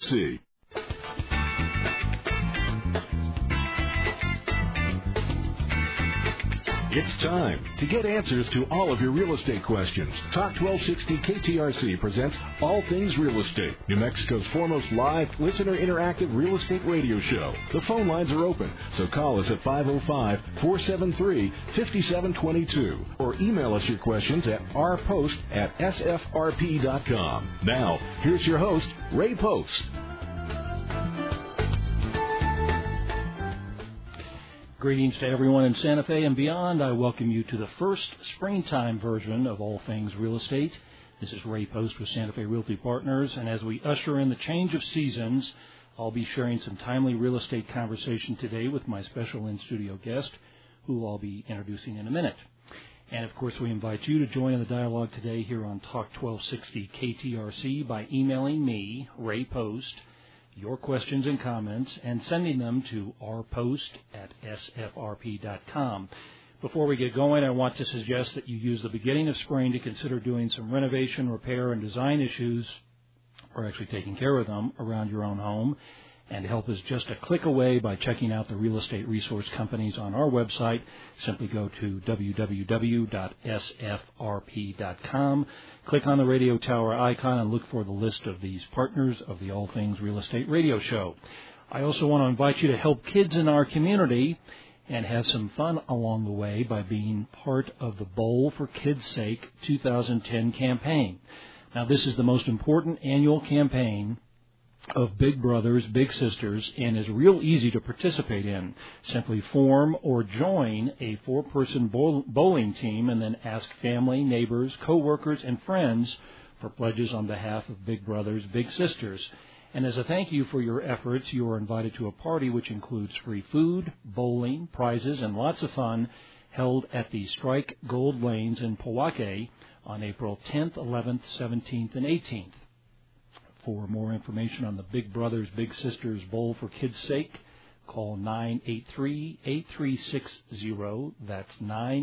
See. It's time to get answers to all of your real estate questions. Talk 1260 KTRC presents All Things Real Estate, New Mexico's foremost live, listener interactive real estate radio show. The phone lines are open, so call us at 505-473-5722 or email us your questions at rpost@sfrp.com. Now, here's your host, Ray Post. Greetings to everyone in Santa Fe and beyond. I welcome you to the first springtime version of All Things Real Estate. This is Ray Post with Santa Fe Realty Partners, and as we usher in the change of seasons, I'll be sharing some timely real estate conversation today with my special in-studio guest, who I'll be introducing in a minute. And, of course, we invite you to join in the dialogue today here on Talk 1260 KTRC by emailing me, Ray Post, your questions and comments, and sending them to rpost@sfrp.com. Before we get going, I want to suggest that you use the beginning of spring to consider doing some renovation, repair, and design issues, or actually taking care of them, around your own home. And help is just a click away by checking out the real estate resource companies on our website. Simply go to www.sfrp.com, click on the radio tower icon, and look for the list of these partners of the All Things Real Estate radio show. I also want to invite you to help kids in our community and have some fun along the way by being part of the Bowl for Kids' Sake 2010 campaign. Now, this is the most important annual campaign of Big Brothers, Big Sisters, and is real easy to participate in. Simply form or join a 4-person bowling team and then ask family, neighbors, co-workers, and friends for pledges on behalf of Big Brothers, Big Sisters. And as a thank you for your efforts, you are invited to a party which includes free food, bowling, prizes, and lots of fun held at the Strike Gold Lanes in Pojoaque on April 10th, 11th, 17th, and 18th. For more information on the Big Brothers Big Sisters Bowl for Kids' Sake, call 983-8360. That's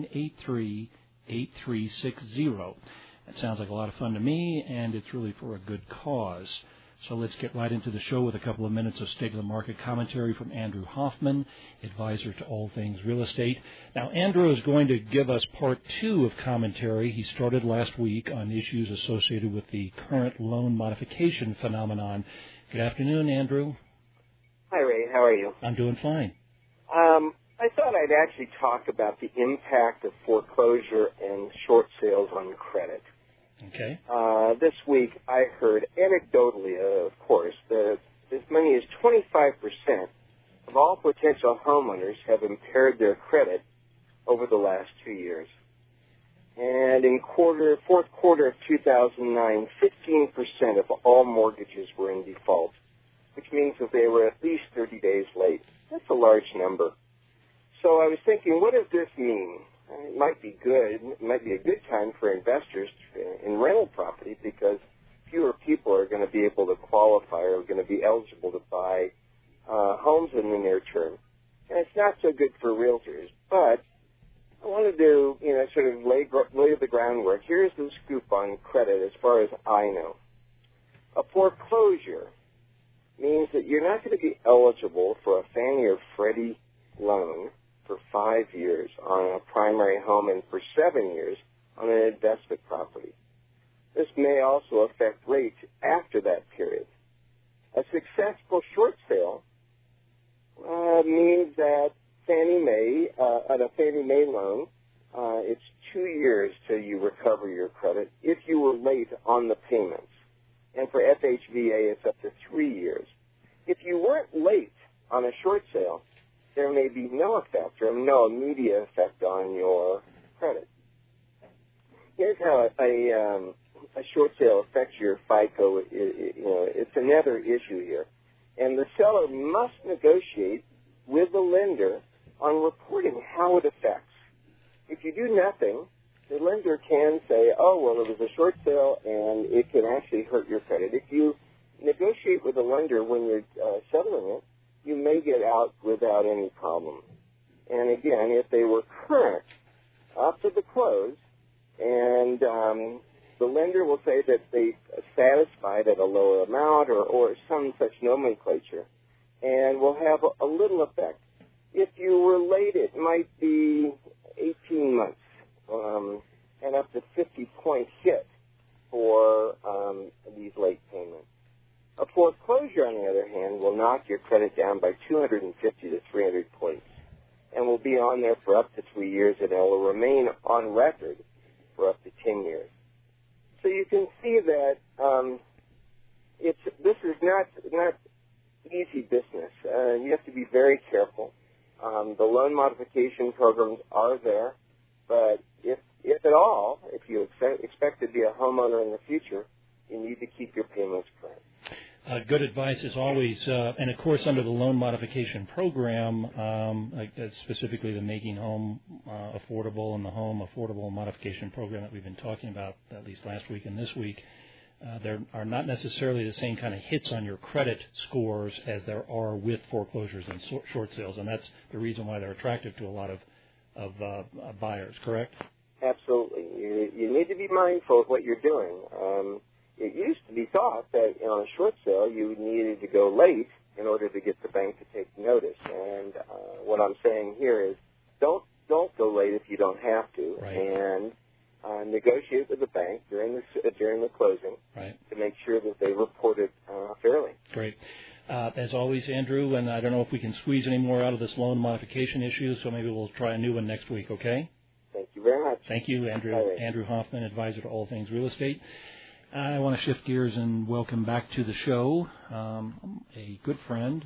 983-8360. That sounds like a lot of fun to me, and it's really for a good cause. So let's get right into the show with a couple of minutes of state-of-the-market commentary from Andrew Hoffman, advisor to All Things Real Estate. Now, Andrew is going to give us part 2 of commentary. He started last week on issues associated with the current loan modification phenomenon. Good afternoon, Andrew. Hi, Ray. How are you? I'm doing fine. I thought I'd actually talk about the impact of foreclosure and short sales on credit. Okay. This week I heard anecdotally, of course, that as many as 25% of all potential homeowners have impaired their credit over the last 2 years. And in fourth quarter of 2009, 15% of all mortgages were in default, which means that they were at least 30 days late. That's a large number. So I was thinking, what does this mean? It might be good. It might be a good time for investors in rental property because fewer people are going to be able to qualify or are going to be eligible to buy homes in the near term. And it's not so good for realtors. But I wanted to, sort of lay the groundwork. Here's the scoop on credit as far as I know. A foreclosure means that you're not going to be eligible for a Fannie or Freddie loan for 5 years on a primary home and for 7 years on an investment property. This may also affect rates after that period. A successful short sale means that Fannie Mae, on a Fannie Mae loan, it's 2 years till you recover your credit if you were late on the payments. And for FHVA, it's up to 3 years. If you weren't late on a short sale, there may be no effect or no immediate effect on your credit. Here's how a short sale affects your FICO. It's another issue here. And the seller must negotiate with the lender on reporting how it affects. If you do nothing, the lender can say, oh, well, it was a short sale and it can actually hurt your credit. If you negotiate with the lender when you're settling it, you may get out without any problem. And again, if they were current up to the close and the lender will say that they satisfied at a lower amount or some such nomenclature, and will have a little effect. If you were late, it might be 18 months and up to 50-point hit for these late payments. A foreclosure, on the other hand, will knock your credit down by 250 to 300 points and will be on there for up to 3 years, and it will remain on record for up to 10 years. So you can see that this is not easy business. You have to be very careful. The loan modification programs are there, but if at all, if you expect to be a homeowner in the future, you need to keep your payments current. Good advice as always, and of course under the loan modification program, specifically the Making Home Affordable and the Home Affordable Modification Program that we've been talking about at least last week and this week, there are not necessarily the same kind of hits on your credit scores as there are with foreclosures and short sales, and that's the reason why they're attractive to a lot of buyers, correct? Absolutely. You need to be mindful of what you're doing. It used to be thought that on a short sale you needed to go late in order to get the bank to take notice. And what I'm saying here is don't go late if you don't have to, right. And negotiate with the bank during the closing, right, to make sure that they report it fairly. Great. As always, Andrew, and I don't know if we can squeeze any more out of this loan modification issue, so maybe we'll try a new one next week, okay? Thank you very much. Thank you, Andrew. Right. Andrew Hoffman, advisor to All Things Real Estate. I want to shift gears and welcome back to the show a good friend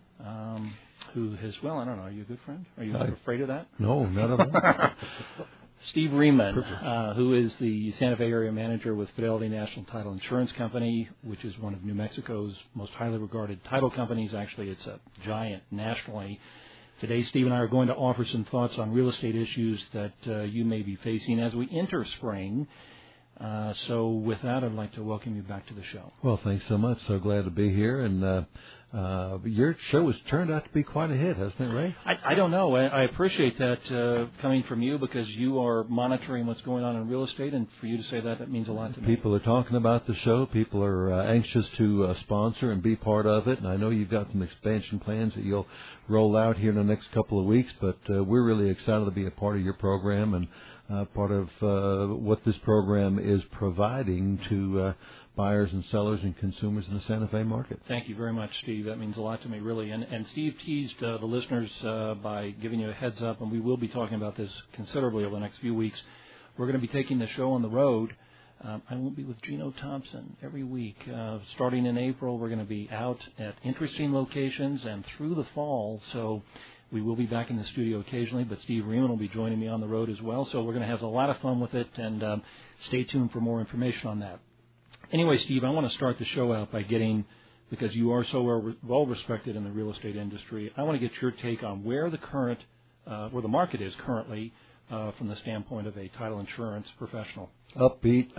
who has, well, I don't know, are you a good friend? Are you afraid of that? No, not at all. Steve Riemann, who is the Santa Fe area manager with Fidelity National Title Insurance Company, which is one of New Mexico's most highly regarded title companies. Actually, it's a giant nationally. Today, Steve and I are going to offer some thoughts on real estate issues that you may be facing as we enter spring. So with that, I'd like to welcome you back to the show. Well, thanks so much. So glad to be here. And your show has turned out to be quite a hit, hasn't it, Ray? I don't know. I appreciate that coming from you because you are monitoring what's going on in real estate, and for you to say that means a lot to me. People are talking about the show. People are anxious to sponsor and be part of it. And I know you've got some expansion plans that you'll roll out here in the next couple of weeks, but we're really excited to be a part of your program and part of what this program is providing to buyers and sellers and consumers in the Santa Fe market. Thank you very much, Steve. That means a lot to me, really. And Steve teased the listeners by giving you a heads up, and we will be talking about this considerably over the next few weeks. We're going to be taking the show on the road. I won't be with Gino Thompson every week. Starting in April, we're going to be out at interesting locations and through the fall, so we will be back in the studio occasionally, but Steve Riemann will be joining me on the road as well, so we're going to have a lot of fun with it, and stay tuned for more information on that. Anyway, Steve, I want to start the show out by because you are so well respected in the real estate industry, I want to get your take on where the market is currently from the standpoint of a title insurance professional. Upbeat.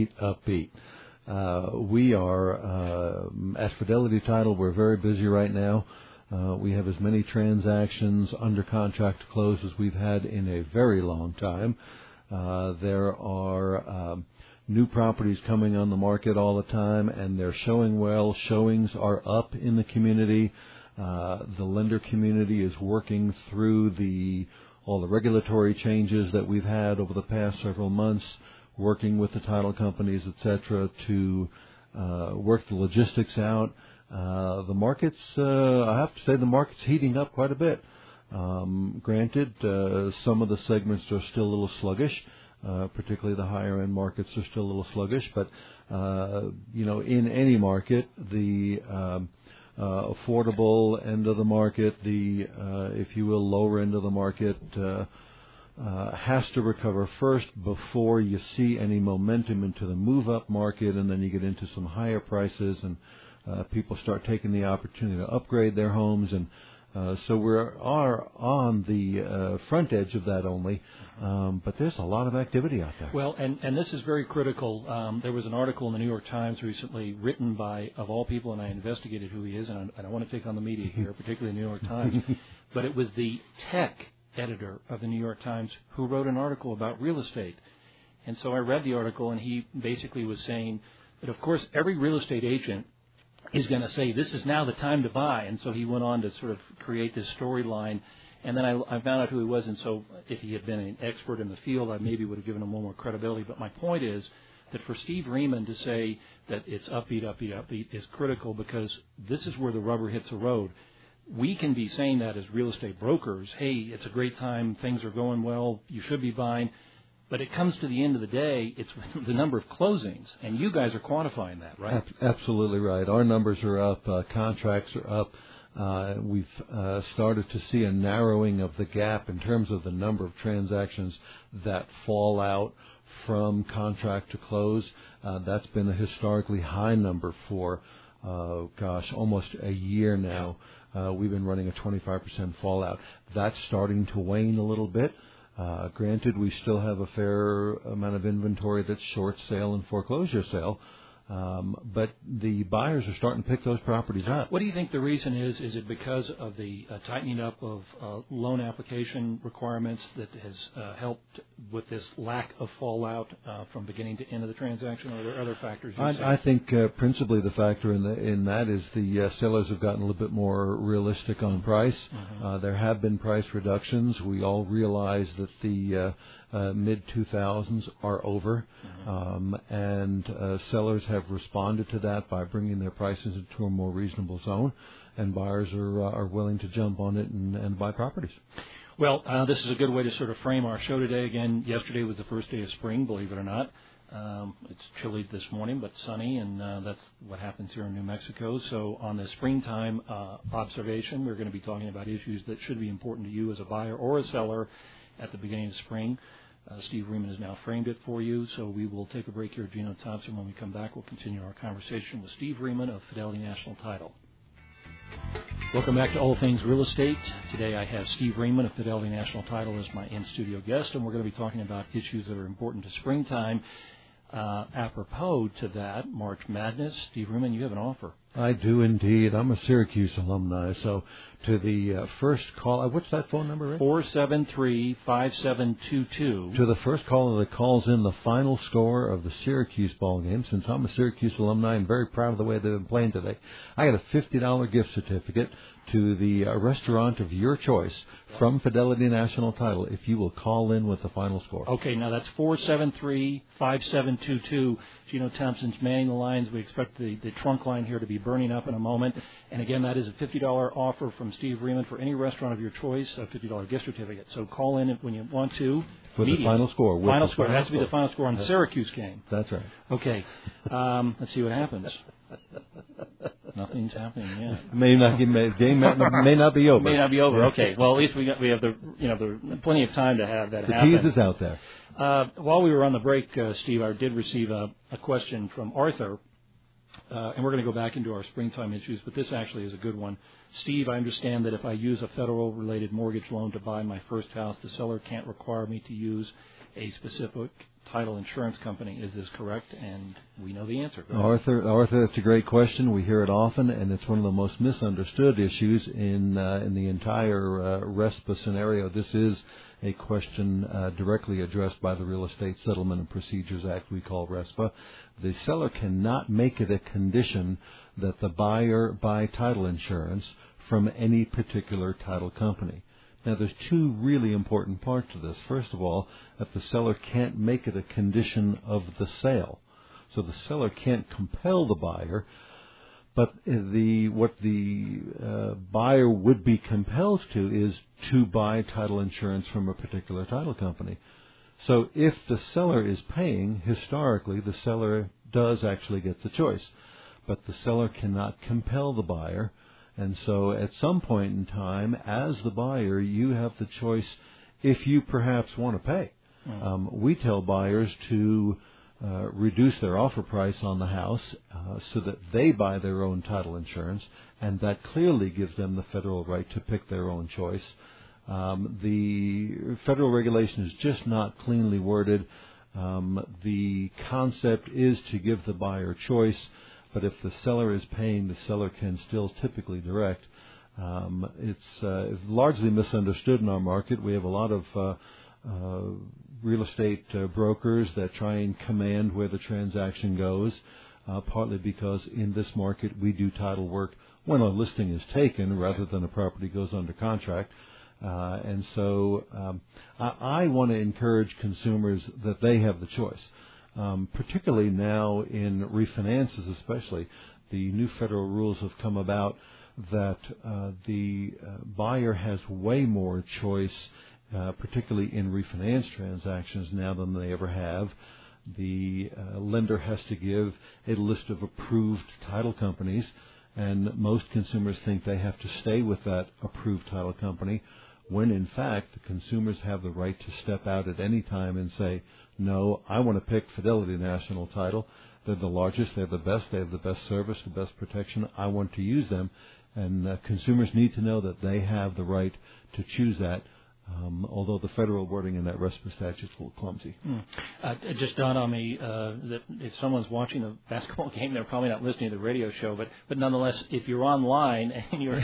We are, at Fidelity Title, we're very busy right now. We have as many transactions under contract to close as we've had in a very long time. There are new properties coming on the market all the time, and they're showing well. Showings are up in the community. The lender community is working through all the regulatory changes that we've had over the past several months, working with the title companies, et cetera, to work the logistics out. The market's, I have to say, the market's heating up quite a bit. Granted, some of the segments are still a little sluggish, particularly the higher end markets are still a little sluggish, but, in any market, the affordable end of the market, the, if you will, lower end of the market, has to recover first before you see any momentum into the move-up market, and then you get into some higher prices, and people start taking the opportunity to upgrade their homes, and so we are on the front edge of that only, but there's a lot of activity out there. Well, and this is very critical. There was an article in the New York Times recently written by, of all people, and I investigated who he is, and I don't want to take on the media here, particularly the New York Times, but it was the tech editor of the New York Times who wrote an article about real estate. And so I read the article, and he basically was saying that, of course, every real estate agent is going to say, this is now the time to buy. And so he went on to sort of create this storyline. And then I found out who he was, and so if he had been an expert in the field, I maybe would have given him a little more credibility. But my point is that for Steve Riemann to say that it's upbeat is critical, because this is where the rubber hits the road. We can be saying that as real estate brokers, hey, it's a great time, things are going well, you should be buying. But it comes to the end of the day, it's the number of closings, and you guys are quantifying that, right? Absolutely right. Our numbers are up, contracts are up. We've started to see a narrowing of the gap in terms of the number of transactions that fall out from contract to close. That's been a historically high number for, almost a year now. We've been running a 25% fallout. That's starting to wane a little bit. Granted, we still have a fair amount of inventory that's short sale and foreclosure sale. But the buyers are starting to pick those properties up. What do you think the reason is? Is it because of the tightening up of loan application requirements that has helped with this lack of fallout from beginning to end of the transaction, or are there other factors? I think principally the factor in that is the sellers have gotten a little bit more realistic on price. There have been price reductions. We all realize that the mid-2000s are over, and sellers have responded to that by bringing their prices into a more reasonable zone, and buyers are willing to jump on it and buy properties. Well, this is a good way to sort of frame our show today. Again, yesterday was the first day of spring, believe it or not. It's chilly this morning, but sunny, and that's what happens here in New Mexico. So on the springtime observation, we're going to be talking about issues that should be important to you as a buyer or a seller at the beginning of spring. Steve Riemann has now framed it for you, so we will take a break here. Gino Thompson. When we come back, we'll continue our conversation with Steve Riemann of Fidelity National Title. Welcome back to All Things Real Estate. Today I have Steve Riemann of Fidelity National Title as my in-studio guest, and we're going to be talking about issues that are important to springtime. Apropos to that, March Madness, Steve Riemann, you have an offer. I do indeed. I'm a Syracuse alumni, so to the first call, what's that phone number, Rick? 473-5722. To the first caller that calls in the final score of the Syracuse ball game, since I'm a Syracuse alumni and very proud of the way they've been playing today, I got a $50 gift certificate to the restaurant of your choice from Fidelity National Title if you will call in with the final score. Okay, now that's 473-5722. Gino Thompson's manning the lines. We expect the trunk line here to be burning up in a moment. And again, that is a $50 offer from Steve Riemann for any restaurant of your choice, a $50 gift certificate. So call in when you want to. For the final score. Final score. It has to be the final score on the Syracuse game. That's right. Okay. Let's see what happens. Nothing's happening yet. Game may not be over. May not be over. Okay. Well, at least we have the plenty of time to have that happen. The tease is out there. While we were on the break, Steve, I did receive a question from Arthur, and we're going to go back into our springtime issues, but this actually is a good one. Steve, I understand that if I use a federal-related mortgage loan to buy my first house, the seller can't require me to use a specific title insurance company. Is this correct? And we know the answer. Arthur, that's a great question. We hear it often, and it's one of the most misunderstood issues in the entire RESPA scenario. This is a question directly addressed by the Real Estate Settlement and Procedures Act we call RESPA. The seller cannot make it a condition that the buyer buy title insurance from any particular title company. Now, there's two really important parts to this. First of all, that the seller can't make it a condition of the sale. So the seller can't compel the buyer, but what the buyer would be compelled to is to buy title insurance from a particular title company. So if the seller is paying, historically, the seller does actually get the choice. But the seller cannot compel the buyer. And so at some point in time, as the buyer, you have the choice if you perhaps want to pay. We tell buyers to reduce their offer price on the house so that they buy their own title insurance, and that clearly gives them the federal right to pick their own choice. The federal regulation is just not cleanly worded. The concept is to give the buyer choice, but if the seller is paying, the seller can still typically direct. It's largely misunderstood in our market. We have a lot of real estate brokers that try and command where the transaction goes, partly because in this market we do title work when a listing is taken rather than a property goes under contract. And so I want to encourage consumers that they have the choice, particularly now in refinances especially. The new federal rules have come about that the buyer has way more choice, particularly in refinance transactions now than they ever have. The lender has to give a list of approved title companies, and most consumers think they have to stay with that approved title company, when in fact the consumers have the right to step out at any time and say, no, I want to pick Fidelity National Title. They're the largest, they're the best, they have the best service, the best protection. I want to use them. And consumers need to know that they have the right to choose that, although the federal wording in that RESPA statute is a little clumsy. It just dawned on me that if someone's watching a basketball game, they're probably not listening to the radio show. But nonetheless, if you're online and you're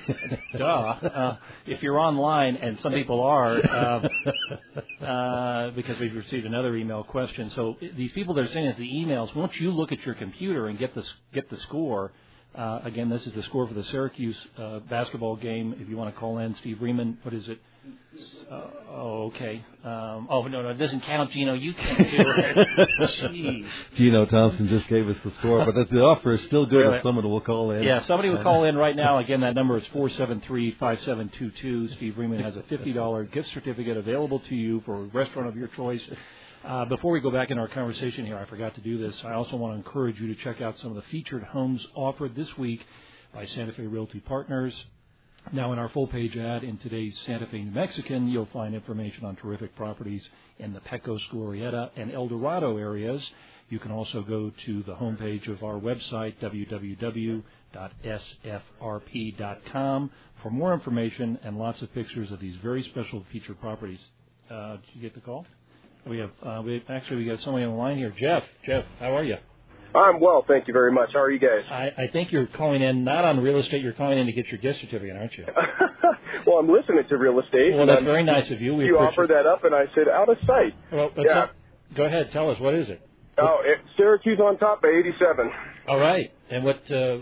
if you're online, and some people are, because we've received another email question. So these people that are sending us the emails, once you look at your computer and get the score. Again, this is the score for the Syracuse basketball game. If you want to call in, Steve Riemann, what is it? Okay. No, it doesn't count, Gino. You can't do it. Jeez. Gino Thompson just gave us the score, but the offer is still good really? If someone will call in. Yeah, somebody will call in right now. Again, that number is 473-5722. Steve Riemann has a $50 gift certificate available to you for a restaurant of your choice. Before we go back in our conversation here, I forgot to do this. I also want to encourage you to check out some of the featured homes offered this week by Santa Fe Realty Partners. Now, in our full-page ad in today's Santa Fe New Mexican, you'll find information on terrific properties in the Pecos, Glorieta, and El Dorado areas. You can also go to the homepage of our website, www.sfrp.com, for more information and lots of pictures of these very special featured properties. Did you get the call? We got somebody on the line here. Jeff, how are you? I'm well, thank you very much. How are you guys? I think you're calling in not on real estate. You're calling in to get your gift certificate, aren't you? Well, I'm listening to real estate. Well, that's very nice of you. You offered that up, and I said, out of sight. Well, go ahead. Tell us. What is it? Syracuse on top by 87. All right. And what?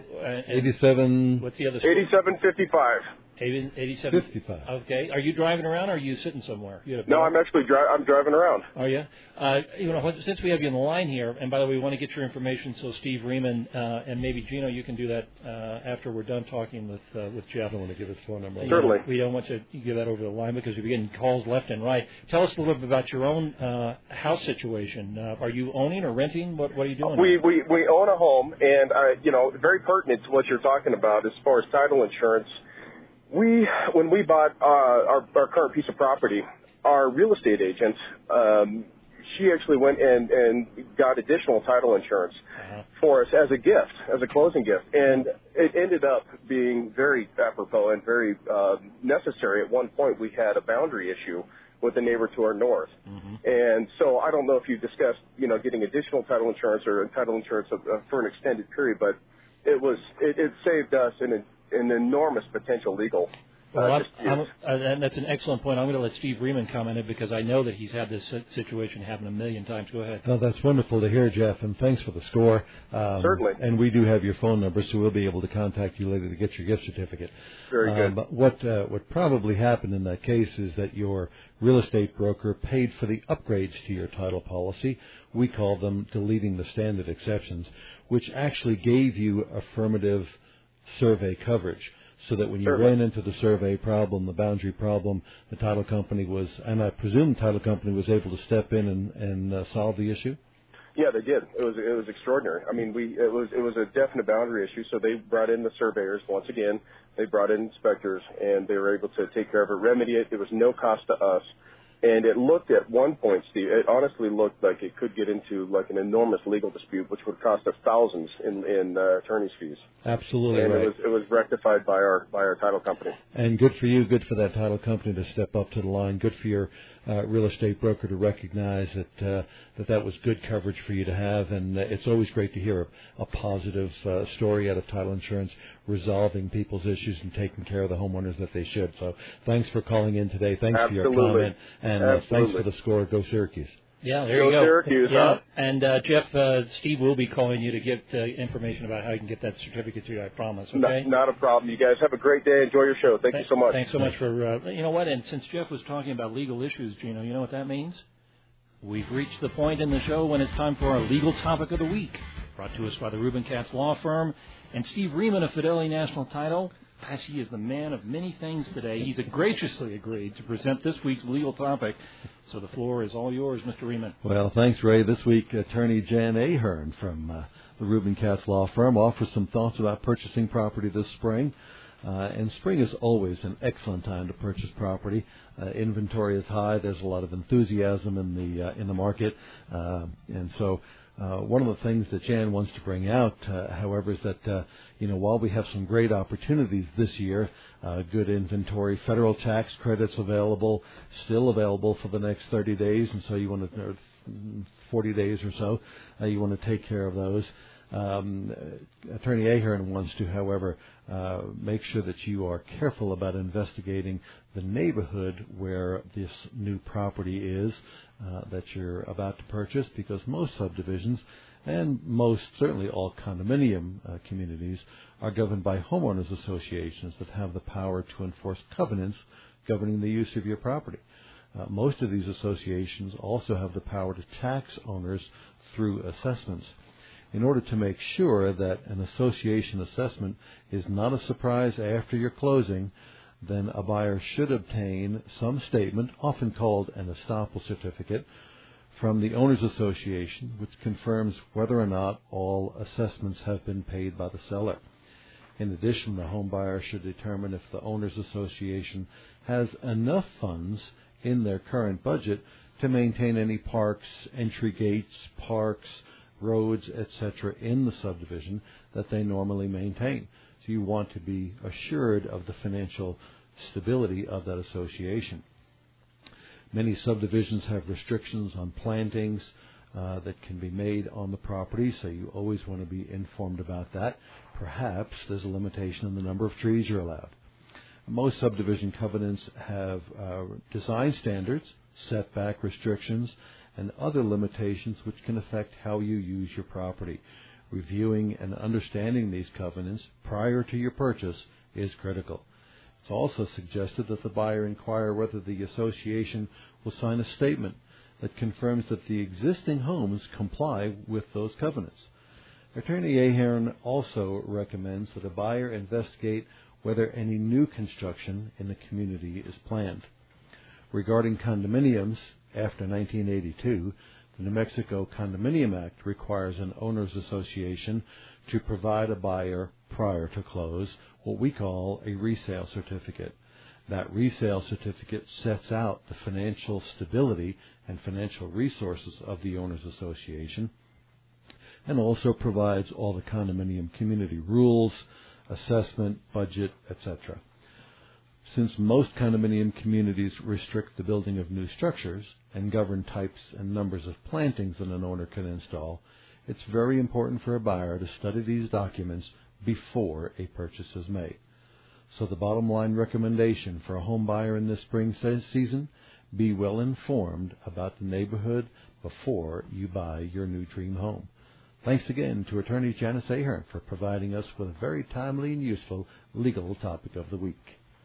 87. What's the other score? 87.55. 87. 55. Okay. Are you driving around, or are you sitting somewhere? No, I'm actually I'm driving around. Are you? Since we have you on the line here, and by the way, we want to get your information, so Steve Riemann and maybe Gino, you can do that after we're done talking with Jeff. I don't want to give his phone number. Certainly. We don't want to give that over the line because you're getting calls left and right. Tell us a little bit about your own house situation. Are you owning or renting? What are you doing? We own a home, and very pertinent to what you're talking about as far as title insurance. When we bought our current piece of property, our real estate agent, she actually went and got additional title insurance for us as a gift, as a closing gift. And it ended up being very apropos and very necessary. At one point, we had a boundary issue with a neighbor to our north. Mm-hmm. And so I don't know if you discussed, getting additional title insurance or title insurance for an extended period, but it saved us an enormous potential legal and that's an excellent point. I'm going to let Steve Riemann comment it because I know that he's had this situation happen a million times. Go ahead. Oh, that's wonderful to hear, Jeff, and thanks for the score. Certainly. And we do have your phone number, so we'll be able to contact you later to get your gift certificate. Very good. But what probably happened in that case is that your real estate broker paid for the upgrades to your title policy. We call them deleting the standard exceptions, which actually gave you affirmative survey coverage, so that when you ran into the survey problem, the boundary problem, the title company was, and I presume the title company was able to step in and solve the issue? Yeah, they did. It was extraordinary. I mean, it was a definite boundary issue, so they brought in the surveyors once again. They brought in inspectors, and they were able to take care of it, remedy it. It was no cost to us. And it looked at one point, Steve, it honestly looked like it could get into like an enormous legal dispute, which would cost us thousands in attorney's fees. Absolutely, and right. it was rectified by our title company. And good for you, good for that title company to step up to the line. Good for your real estate broker to recognize that was good coverage for you to have. And it's always great to hear a positive story out of title insurance, resolving people's issues and taking care of the homeowners that they should. So thanks for calling in today. Thanks Absolutely. for your comment. And thanks for the score. Go Syracuse. Yeah, there you go. Syracuse, yeah. huh? And Jeff, Steve will be calling you to get information about how you can get that certificate to you, I promise, okay? Not a problem. You guys have a great day. Enjoy your show. Thank you so much. Thanks so much for, you know what, and since Jeff was talking about legal issues, Gino, you know what that means? We've reached the point in the show when it's time for our legal topic of the week, brought to us by the Rubin Katz Law Firm. And Steve Riemann of Fidelity National Title, as he is the man of many things today, he's graciously agreed to present this week's legal topic. So the floor is all yours, Mr. Riemann. Well, thanks, Ray. This week, attorney Jan Ahern from the Rubin Katz Law Firm offers some thoughts about purchasing property this spring. And spring is always an excellent time to purchase property. Inventory is high. There's a lot of enthusiasm in the market, and so one of the things that Jan wants to bring out, however, is that while we have some great opportunities this year, good inventory, federal tax credits available, still available for the next 30 days, and so you want to 40 days or so, you want to take care of those. Attorney Ahern wants to, however, make sure that you are careful about investigating the neighborhood where this new property is that you're about to purchase, because most subdivisions and certainly all condominium communities are governed by homeowners associations that have the power to enforce covenants governing the use of your property. Most of these associations also have the power to tax owners through assessments. In order to make sure that an association assessment is not a surprise after your closing, then a buyer should obtain some statement, often called an estoppel certificate, from the Owners Association, which confirms whether or not all assessments have been paid by the seller. In addition, the home buyer should determine if the Owners Association has enough funds in their current budget to maintain any parks, entry gates, parks, roads, etc. in the subdivision that they normally maintain. So you want to be assured of the financial stability of that association. Many subdivisions have restrictions on plantings that can be made on the property, so you always want to be informed about that. Perhaps there's a limitation on the number of trees you're allowed. Most subdivision covenants have design standards, setback restrictions, and other limitations which can affect how you use your property. Reviewing and understanding these covenants prior to your purchase is critical. It's also suggested that the buyer inquire whether the association will sign a statement that confirms that the existing homes comply with those covenants. Attorney Ahern also recommends that a buyer investigate whether any new construction in the community is planned. Regarding condominiums, after 1982, the New Mexico Condominium Act requires an owners association to provide a buyer, prior to close, what we call a resale certificate. That resale certificate sets out the financial stability and financial resources of the owners association, and also provides all the condominium community rules, assessment, budget, etc. Since most condominium communities restrict the building of new structures and govern types and numbers of plantings that an owner can install, it's very important for a buyer to study these documents before a purchase is made. So the bottom line recommendation for a home buyer in this spring season, be well informed about the neighborhood before you buy your new dream home. Thanks again to Attorney Janice Ahern for providing us with a very timely and useful legal topic of the week.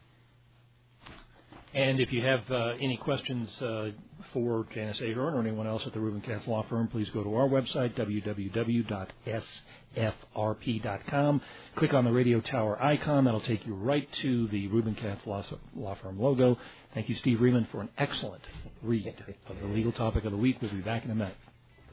And if you have any questions for Janice Ahern or anyone else at the Rubin Katz Law Firm, please go to our website, www.sfrp.com. Click on the radio tower icon. That'll take you right to the Rubin Katz Law Firm logo. Thank you, Steve Riemann, for an excellent read of the legal topic of the week. We'll be back in a minute.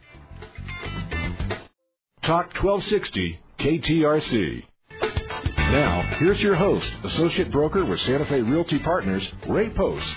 Talk 1260 KTRC. Now, here's your host, Associate Broker with Santa Fe Realty Partners, Ray Post.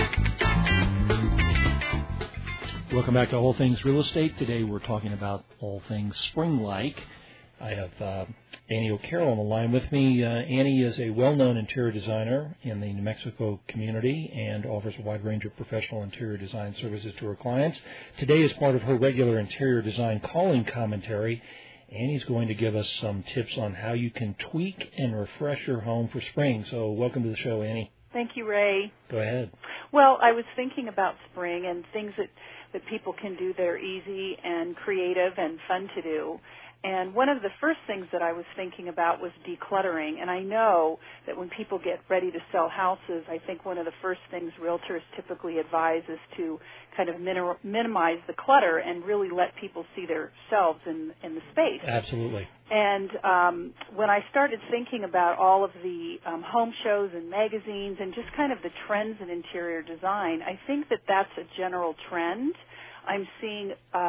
Welcome back to All Things Real Estate. Today we're talking about all things spring-like. I have Annie O'Carroll on the line with me. Annie is a well-known interior designer in the New Mexico community and offers a wide range of professional interior design services to her clients. Today, as part of her regular interior design calling commentary, Annie's going to give us some tips on how you can tweak and refresh your home for spring. So welcome to the show, Annie. Thank you, Ray. Go ahead. Well, I was thinking about spring and things that people can do that are easy and creative and fun to do. And one of the first things that I was thinking about was decluttering. And I know that when people get ready to sell houses, I think one of the first things realtors typically advise is to kind of minimize the clutter and really let people see themselves in the space. Absolutely. And when I started thinking about all of the home shows and magazines and just kind of the trends in interior design, I think that that's a general trend. I'm seeing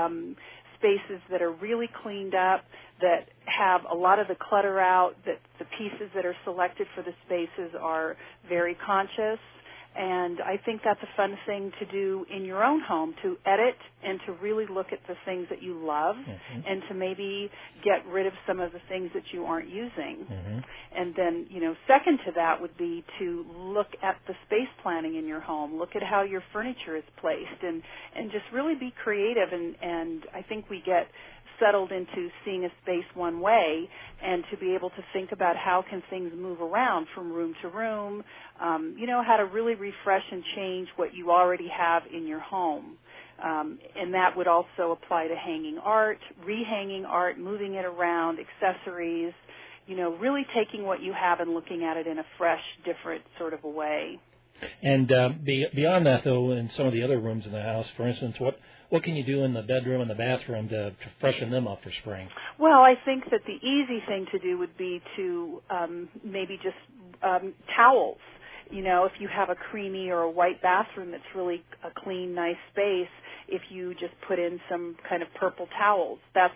spaces that are really cleaned up, that have a lot of the clutter out, that the pieces that are selected for the spaces are very conscious. And I think that's a fun thing to do in your own home, to edit and to really look at the things that you love and to maybe get rid of some of the things that you aren't using. And then, second to that would be to look at the space planning in your home, look at how your furniture is placed, and just really be creative. And I think we get settled into seeing a space one way, and to be able to think about how can things move around from room to room, how to really refresh and change what you already have in your home. And that would also apply to hanging art, rehanging art, moving it around, accessories, really taking what you have and looking at it in a fresh, different sort of a way. And beyond that, though, in some of the other rooms in the house, for instance, what can you do in the bedroom and the bathroom to freshen them up for spring? Well, I think that the easy thing to do would be to maybe just towels. If you have a creamy or a white bathroom that's really a clean, nice space, if you just put in some kind of purple towels, that's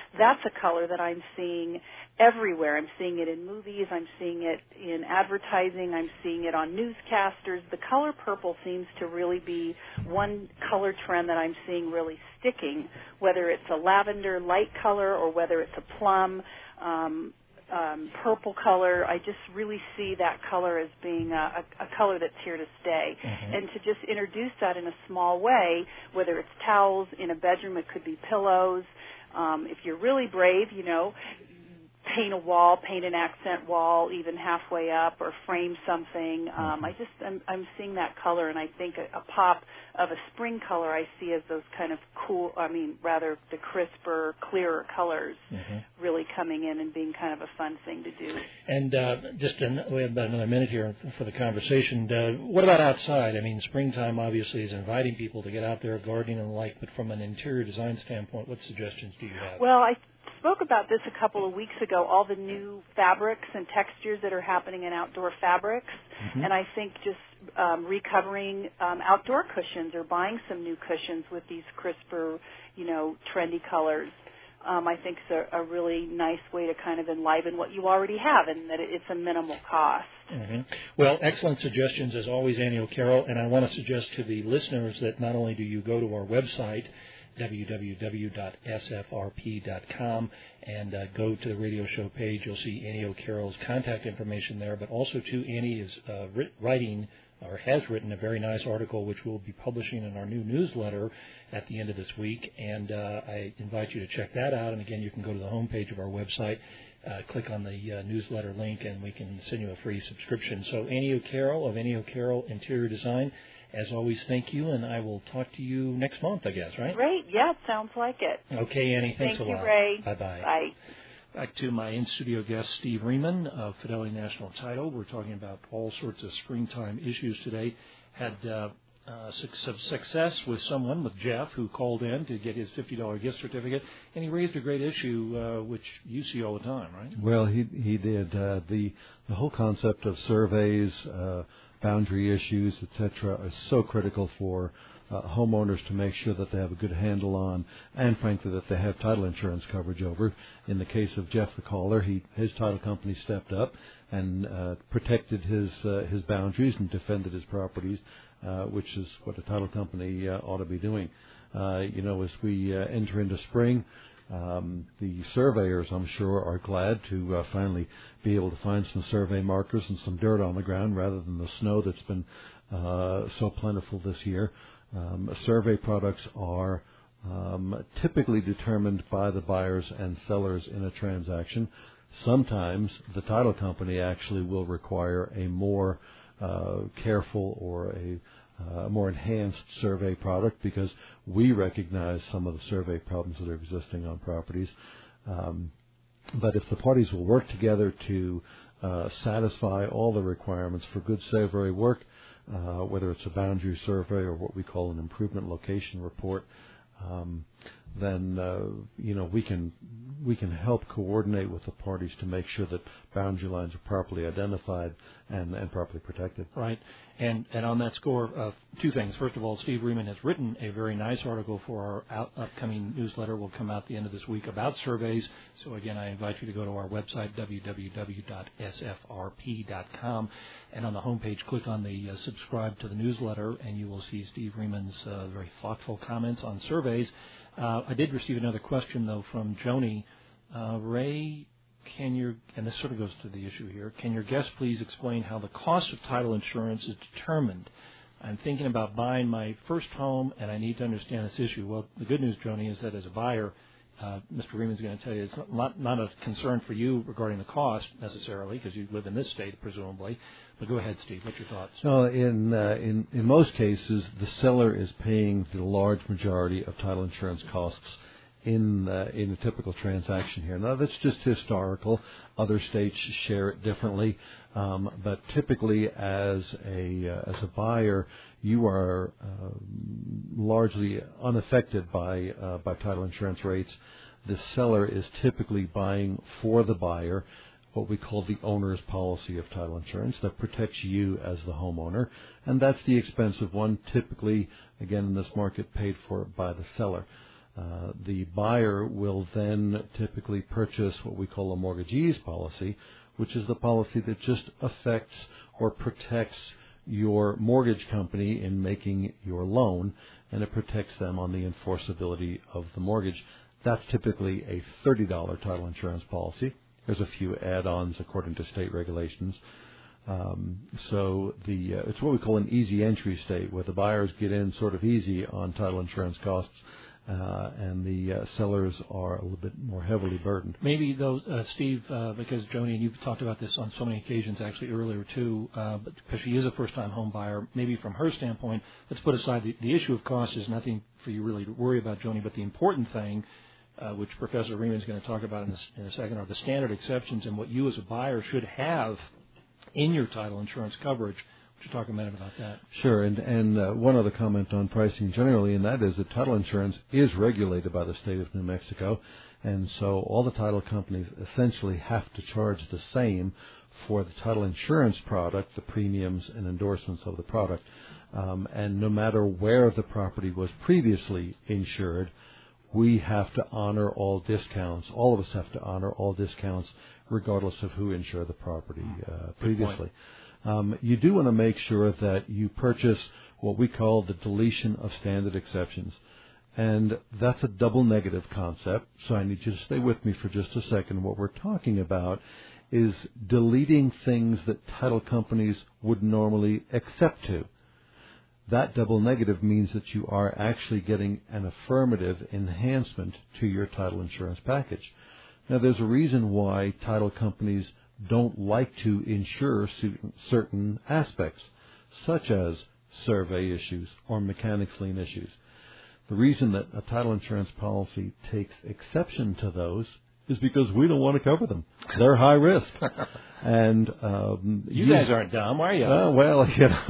a color that I'm seeing everywhere. I'm seeing it in movies. I'm seeing it in advertising. I'm seeing it on newscasters. The color purple seems to really be one color trend that I'm seeing really sticking, whether it's a lavender light color or whether it's a plum purple color. I just really see that color as being a color that's here to stay. And to just introduce that in a small way, whether it's towels, in a bedroom it could be pillows. If you're really brave, paint a wall, paint an accent wall even halfway up, or frame something. I'm seeing that color, and I think a pop of a spring color I see as those kind of cool, the crisper, clearer colors really coming in and being kind of a fun thing to do. And we have about another minute here for the conversation. What about outside? Springtime obviously is inviting people to get out there gardening and the like, but from an interior design standpoint, what suggestions do you have? Well, I spoke about this a couple of weeks ago, all the new fabrics and textures that are happening in outdoor fabrics, and I think just recovering outdoor cushions or buying some new cushions with these crisper, trendy colors, I think is a really nice way to kind of enliven what you already have, and that it's a minimal cost. Well, excellent suggestions as always, Annie O'Carroll, and I want to suggest to the listeners that not only do you go to our website, www.sfrp.com, and go to the radio show page. You'll see Annie O'Carroll's contact information there, but also, too, Annie is writing or has written a very nice article which we'll be publishing in our new newsletter at the end of this week, and I invite you to check that out. And again, you can go to the homepage of our website, click on the newsletter link, and we can send you a free subscription. So Annie O'Carroll of Annie O'Carroll Interior Design, as always, thank you, and I will talk to you next month, I guess, right? Great. Yeah, sounds like it. Okay, Annie, thanks a lot. Thank you, Ray. Bye-bye. Bye. Back to my in-studio guest, Steve Riemann of Fidelity National Title. We're talking about all sorts of springtime issues today. Had success with someone, with Jeff, who called in to get his $50 gift certificate, and he raised a great issue, which you see all the time, right? Well, he did. The whole concept of surveys, boundary issues, etc., are so critical for homeowners to make sure that they have a good handle on, and frankly that they have title insurance coverage over. In the case of Jeff the caller, his title company stepped up and protected his boundaries and defended his properties, which is what a title company ought to be doing. As we enter into spring, the surveyors, I'm sure, are glad to finally be able to find some survey markers and some dirt on the ground rather than the snow that's been so plentiful this year. Survey products are typically determined by the buyers and sellers in a transaction. Sometimes the title company actually will require a more careful or a a more enhanced survey product because we recognize some of the survey problems that are existing on properties. But if the parties will work together to satisfy all the requirements for good survey work, whether it's a boundary survey or what we call an improvement location report, then we can help coordinate with the parties to make sure that boundary lines are properly identified and properly protected. Right. And on that score, two things. First of all, Steve Riemann has written a very nice article for our upcoming newsletter. Will come out the end of this week about surveys. So again, I invite you to go to our website, www.sfrp.com, and on the homepage, click on the subscribe to the newsletter, and you will see Steve Riemann's very thoughtful comments on surveys. I did receive another question, though, from Joni. Ray, and this sort of goes to the issue here, can your guest please explain how the cost of title insurance is determined? I'm thinking about buying my first home, and I need to understand this issue. Well, the good news, Joni, is that as a buyer, Mr. Riemann's going to tell you it's not a concern for you regarding the cost necessarily, because you live in this state, presumably. But go ahead, Steve. What's your thoughts? No, in most cases, the seller is paying the large majority of title insurance costs in a typical transaction here. Now, that's just historical. Other states share it differently, but typically, as a buyer, you are largely unaffected by title insurance rates. The seller is typically buying for the buyer what we call the owner's policy of title insurance that protects you as the homeowner, and that's the expensive one, typically, again, in this market, paid for by the seller. The buyer will then typically purchase what we call a mortgagee's policy, which is the policy that just affects or protects your mortgage company in making your loan, and it protects them on the enforceability of the mortgage. That's typically a $30 title insurance policy. There's a few add-ons according to state regulations. So it's what we call an easy entry state, where the buyers get in sort of easy on title insurance costs, and the sellers are a little bit more heavily burdened. Maybe, though, Steve, because Joni, and you've talked about this on so many occasions actually earlier, too, but because she is a first-time home buyer, maybe from her standpoint, let's put aside the issue of cost is nothing for you really to worry about, Joni, but the important thing, which Professor Riemann is going to talk about in a second, are the standard exceptions and what you as a buyer should have in your title insurance coverage. Would you talk a minute about that? Sure, and one other comment on pricing generally, and that is that title insurance is regulated by the state of New Mexico, and so all the title companies essentially have to charge the same for the title insurance product, the premiums and endorsements of the product, and no matter where the property was previously insured, we have to honor all discounts. All of us have to honor all discounts regardless of who insured the property previously. You do want to make sure that you purchase what we call the deletion of standard exceptions. And that's a double negative concept, so I need you to stay with me for just a second. What we're talking about is deleting things that title companies would normally accept to. That double negative means that you are actually getting an affirmative enhancement to your title insurance package. Now, there's a reason why title companies don't like to insure certain aspects, such as survey issues or mechanics lien issues. The reason that a title insurance policy takes exception to those is because we don't want to cover them. They're high risk. And you guys aren't dumb, are you? Well,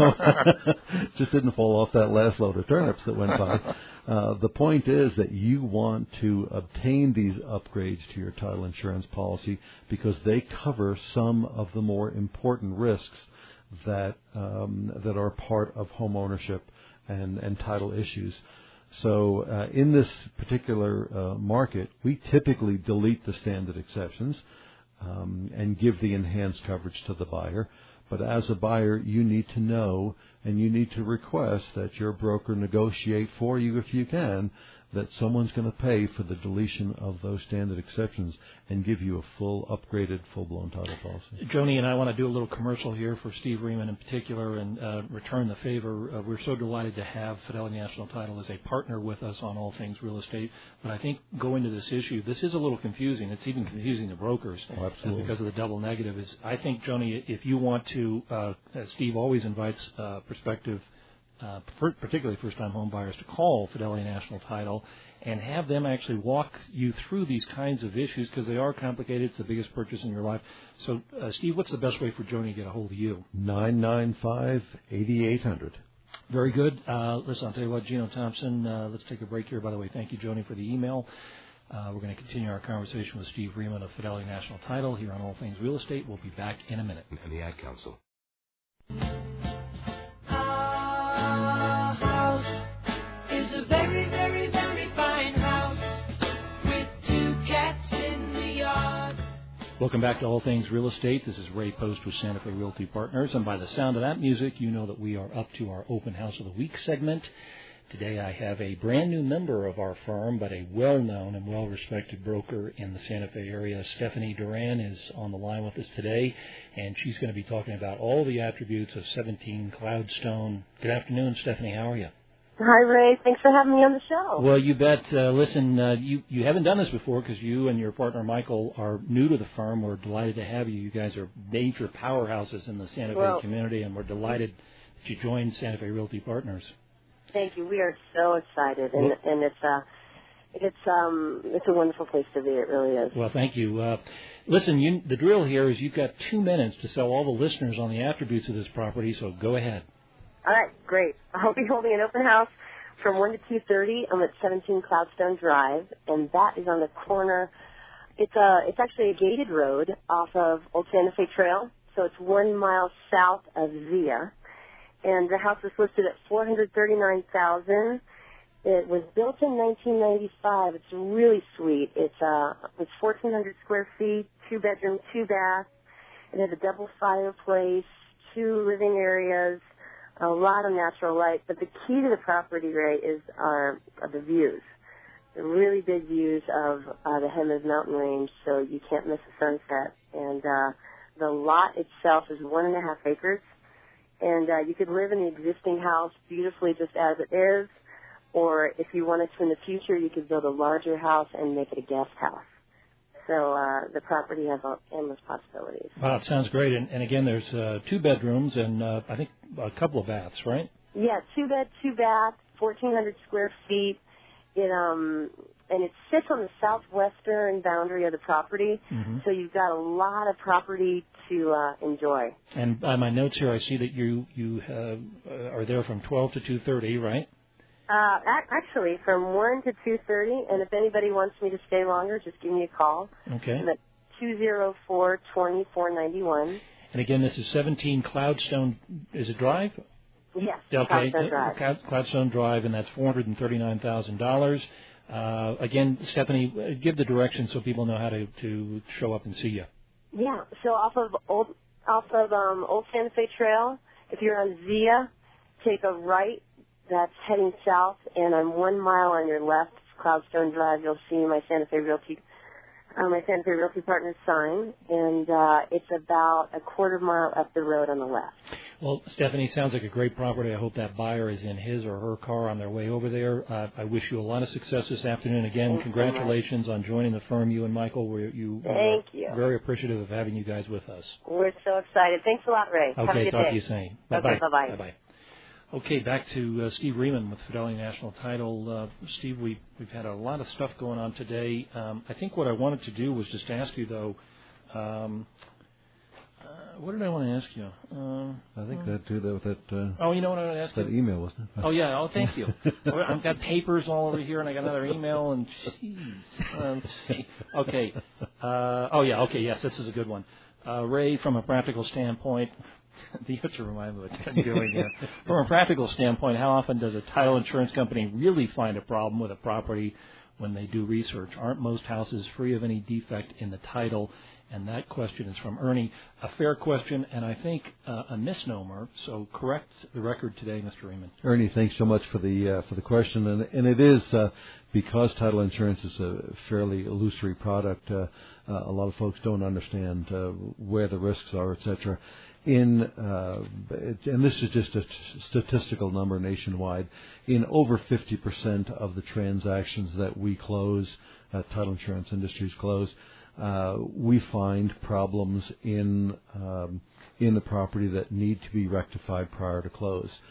just didn't fall off that last load of turnips that went by. The point is that you want to obtain these upgrades to your title insurance policy because they cover some of the more important risks that are part of home ownership and title issues. So in this particular market, we typically delete the standard exceptions and give the enhanced coverage to the buyer. But as a buyer, you need to know and you need to request that your broker negotiate for you, if you can, that someone's going to pay for the deletion of those standard exceptions and give you a full, upgraded, full-blown title policy. Joni and I want to do a little commercial here for Steve Riemann in particular and return the favor. We're so delighted to have Fidelity National Title as a partner with us on all things real estate. But I think going to this issue, this is a little confusing. It's even confusing the brokers. Oh, absolutely. Because of the double negative. I think, Joni, if you want to, Steve always invites prospective particularly first-time home buyers, to call Fidelity National Title and have them actually walk you through these kinds of issues because they are complicated. It's the biggest purchase in your life. So, Steve, what's the best way for Joni to get a hold of you? 995-8800. Very good. Listen, I'll tell you what, Gino Thompson, let's take a break here. By the way, thank you, Joni, for the email. We're going to continue our conversation with Steve Riemann of Fidelity National Title here on All Things Real Estate. We'll be back in a minute. And the Ad Council. Our house is a very, very, very fine house with 2 cats in the yard. Welcome back to All Things Real Estate. This is Ray Post with Santa Fe Realty Partners. And by the sound of that music, you know that we are up to our Open House of the Week segment. Today I have a brand new member of our firm, but a well-known and well-respected broker in the Santa Fe area. Stephanie Duran is on the line with us today, and she's going to be talking about all the attributes of 17 Cloudstone. Good afternoon, Stephanie. How are you? Hi, Ray. Thanks for having me on the show. Well, you bet. Listen, you haven't done this before because you and your partner, Michael, are new to the firm. We're delighted to have you. You guys are major powerhouses in the Santa Fe community, and we're delighted that you joined Santa Fe Realty Partners. Thank you. We are so excited, and it's a wonderful place to be. It really is. Well, thank you. Listen, the drill here is you've got 2 minutes to sell all the listeners on the attributes of this property, so go ahead. All right, great. I'll be holding an open house from 1 to 2:30. I'm at 17 Cloudstone Drive, and that is on the corner. It's actually a gated road off of Old Santa Fe Trail, so it's 1 mile south of Zia. And the house is listed at $439,000. It was built in 1995. It's really sweet. It's 1,400 square feet, 2 bedroom, 2 bath. It has a double fireplace, 2 living areas, a lot of natural light. But the key to the property, Ray, are the views. The really big views of the Jemez Mountain Range, so you can't miss the sunset. And the lot itself is 1.5 acres. And you could live in the existing house beautifully just as it is, or if you wanted to in the future, you could build a larger house and make it a guest house. So the property has endless possibilities. Wow, it sounds great. And again, there's 2 bedrooms and I think a couple of baths, right? Yeah, 2 bed, 2 bath, 1,400 square feet. And it sits on the southwestern boundary of the property, so you've got a lot of property to enjoy. And by my notes here, I see that you are there from 12 to 2:30, right? Actually, from 1 to 2:30, and if anybody wants me to stay longer, just give me a call. Okay. I'm at 204-2491. And again, this is 17 Cloudstone. Is it Drive? Yes. Okay. Cloudstone Drive. Cloudstone Drive, and that's $439,000. Again, Stephanie, give the directions so people know how to show up and see you. Yeah. So off of Old Santa Fe Trail, if you're on Zia, take a right. That's heading south, and on 1 mile on your left, Cloudstone Drive, you'll see my Santa Fe Realty Partners sign, and it's about a 1/4 mile up the road on the left. Well, Stephanie, sounds like a great property. I hope that buyer is in his or her car on their way over there. I wish you a lot of success this afternoon. Again, congratulations on joining the firm, you and Michael. Thank you. Very appreciative of having you guys with us. We're so excited. Thanks a lot, Ray. Okay, have a good talk day. to you soon. Bye-bye. Okay, bye-bye. Bye-bye. Okay, back to Steve Riemann with Fidelity National Title. Steve, we've had a lot of stuff going on today. I think what I wanted to do was just ask you, though, what did I want to ask you? I think that too. Oh, you know what I want to ask you? That email, wasn't it? Oh, yeah. Oh, thank you. I've got papers all over here, and I got another email, and jeez. Let's see. Okay. Okay, yes, this is a good one. Ray, from a practical standpoint, you have to remind me what I'm doing here. From a practical standpoint, how often does a title insurance company really find a problem with a property when they do research? Aren't most houses free of any defect in the title? And that question is from Ernie. A fair question, and I think a misnomer. So correct the record today, Mr. Riemann. Ernie, thanks so much for the question. And it is because title insurance is a fairly illusory product. A lot of folks don't understand where the risks are, etc. And this is just a statistical number nationwide. In over 50% of the transactions that we close, title insurance industries close, we find problems in the property that need to be rectified prior to close.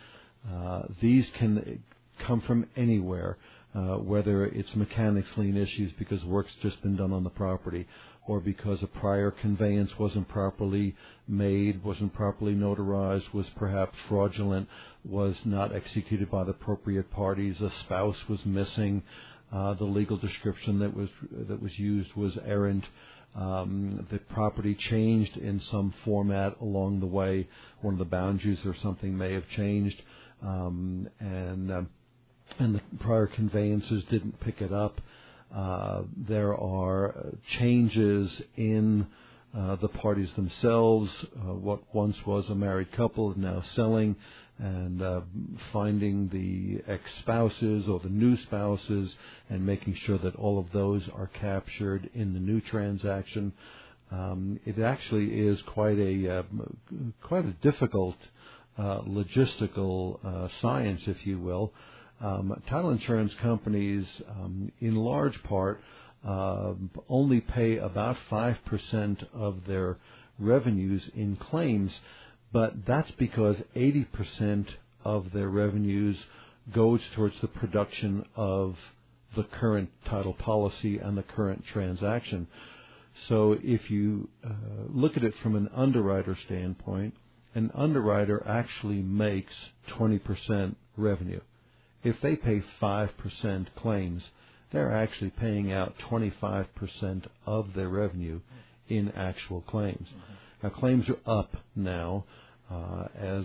These can come from anywhere, whether it's mechanics lien issues because work's just been done on the property, or because a prior conveyance wasn't properly made, wasn't properly notarized, was perhaps fraudulent, was not executed by the appropriate parties, a spouse was missing, the legal description that was used was errant, the property changed in some format along the way, one of the boundaries or something may have changed, and the prior conveyances didn't pick it up. There are changes in the parties themselves. What once was a married couple is now selling, and finding the ex-spouses or the new spouses and making sure that all of those are captured in the new transaction. It actually is quite a difficult logistical science, if you will. Title insurance companies, in large part, only pay about 5% of their revenues in claims, but that's because 80% of their revenues goes towards the production of the current title policy and the current transaction. So if you look at it from an underwriter standpoint, an underwriter actually makes 20% revenue. If they pay 5% claims, they're actually paying out 25% of their revenue in actual claims. Mm-hmm. Now, claims are up now as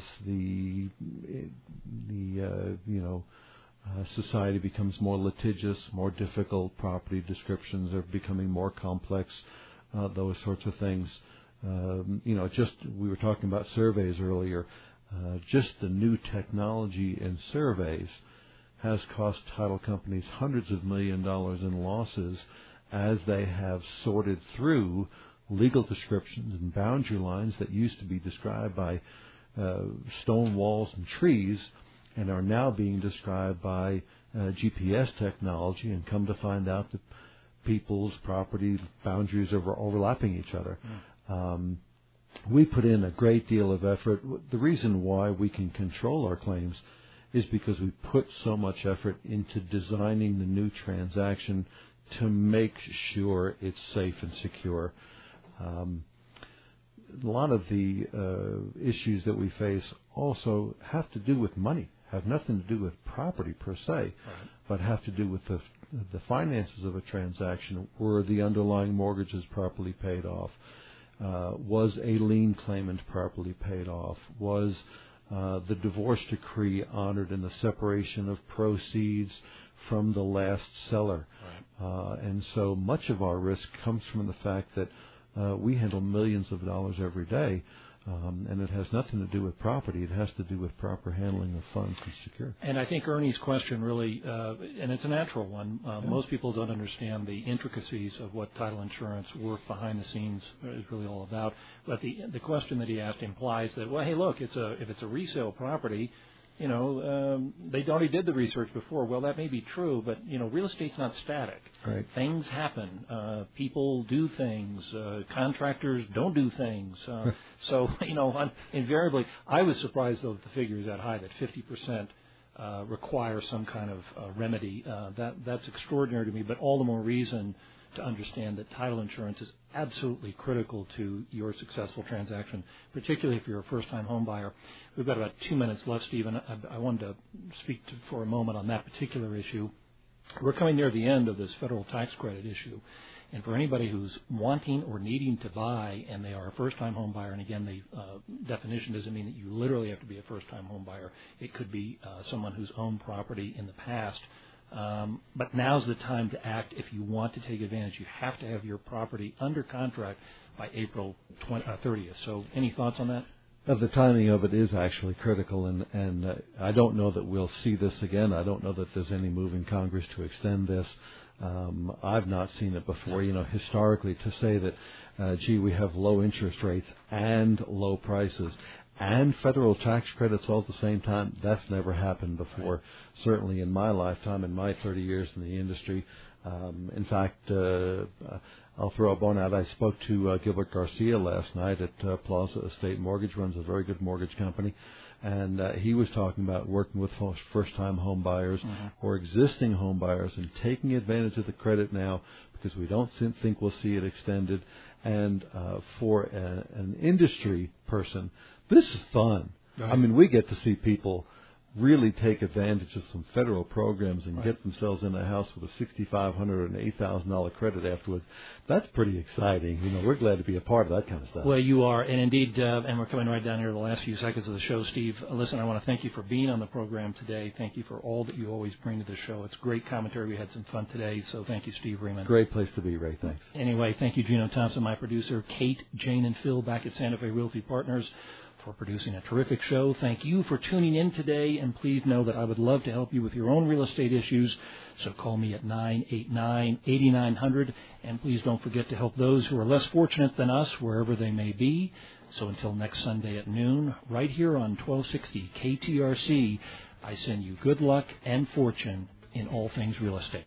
society becomes more litigious, more difficult. Property descriptions are becoming more complex. Those sorts of things. We were talking about surveys earlier. Just the new technology in surveys has cost title companies hundreds of $millions in losses as they have sorted through legal descriptions and boundary lines that used to be described by stone walls and trees and are now being described by GPS technology, and come to find out that people's property boundaries are overlapping each other. We put in a great deal of effort. The reason why we can control our claims is because we put so much effort into designing the new transaction to make sure it's safe and secure. A lot of the issues that we face also have to do with money, have nothing to do with property per se, right, but have to do with the finances of a transaction. Were the underlying mortgages properly paid off? Was a lien claimant properly paid off? Was the divorce decree honored in the separation of proceeds from the last seller? Right. And so much of our risk comes from the fact that we handle millions of dollars every day, and it has nothing to do with property. It has to do with proper handling of funds and security. And I think Ernie's question really, and it's a natural one, most people don't understand the intricacies of what title insurance work behind the scenes is really all about. But the question that he asked implies that, well, hey, look, if it's a resale property, they already did the research before. Well, that may be true, but, real estate's not static. Right. Things happen. People do things. Contractors don't do things. So, invariably, I was surprised, though, that the figure is that high, that 50% require some kind of remedy. That's extraordinary to me, but all the more reason to understand that title insurance is absolutely critical to your successful transaction, particularly if you're a first-time home buyer. We've got about 2 minutes left, Stephen. I wanted to speak for a moment on that particular issue. We're coming near the end of this federal tax credit issue, and for anybody who's wanting or needing to buy and they are a first-time home buyer, and again, the definition doesn't mean that you literally have to be a first-time home buyer. It could be someone who's owned property in the past. But now's the time to act if you want to take advantage. You have to have your property under contract by April 30th. So any thoughts on that? The timing of it is actually critical, and I don't know that we'll see this again. I don't know that there's any move in Congress to extend this. I've not seen it before. Historically, to say that, we have low interest rates and low prices and federal tax credits all at the same time, that's never happened before, certainly in my lifetime, in my 30 years in the industry. In fact, I'll throw a bone out. I spoke to Gilbert Garcia last night at Plaza Estate Mortgage, runs a very good mortgage company. And he was talking about working with first-time home buyers or existing home buyers and taking advantage of the credit now because we don't think we'll see it extended. And for an industry person, this is fun. Right. I mean, we get to see people really take advantage of some federal programs and get themselves in a house with a $6,500 and $8,000 credit afterwards. That's pretty exciting. You know, we're glad to be a part of that kind of stuff. Well, you are, and indeed, and we're coming right down here to the last few seconds of the show, Steve. Listen, I want to thank you for being on the program today. Thank you for all that you always bring to the show. It's great commentary. We had some fun today, so thank you, Steve Riemann. Great place to be, Ray. Thanks. Anyway, thank you, Gino Thompson, my producer, Kate, Jane, and Phil back at Santa Fe Realty Partners, for producing a terrific show. Thank you for tuning in today, and please know that I would love to help you with your own real estate issues, so call me at 989-8900, and please don't forget to help those who are less fortunate than us, wherever they may be. So until next Sunday at noon, right here on 1260 KTRC, I send you good luck and fortune in all things real estate.